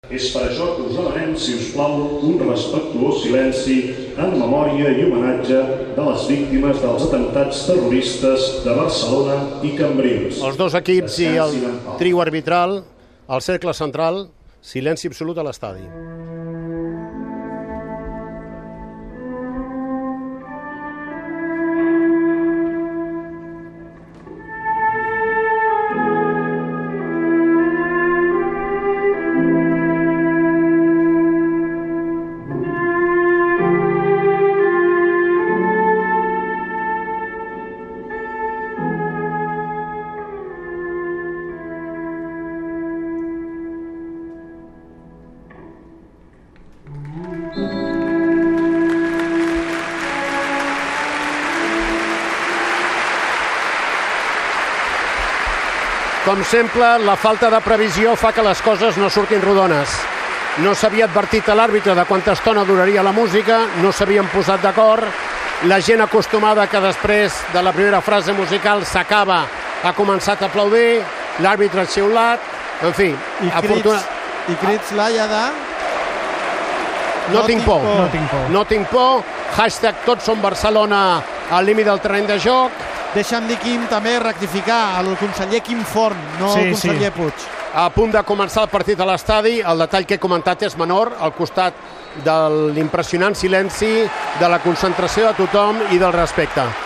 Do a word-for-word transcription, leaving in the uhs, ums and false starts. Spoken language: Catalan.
És per això que us demanem, si us plau, un respectuós silenci en memòria i homenatge de les víctimes dels atemptats terroristes de Barcelona i Cambrils. Els dos equips i el trio arbitral, al cercle central, silenci absolut a l'estadi. Com sempre, la falta de previsió fa que les coses no surtin rodones. No s'havia advertit a l'àrbitre de quanta estona duraria la música, no s'havien posat d'acord, la gent acostumada que després de la primera frase musical s'acaba ha començat a aplaudir, l'àrbitre ha xiulat, en fi... I crits, afortuna... i crits Laia de... No, no tinc por. No tinc por. No tinc por. Hashtag tots som Barcelona al límit del terreny de joc. Deixa'm dir, Quim, també rectificar el conseller Quim Forn, no sí, el conseller sí. Puig. A punt de començar el partit a l'estadi, el detall que he comentat és menor, al costat de l'impressionant silenci, de la concentració de tothom i del respecte.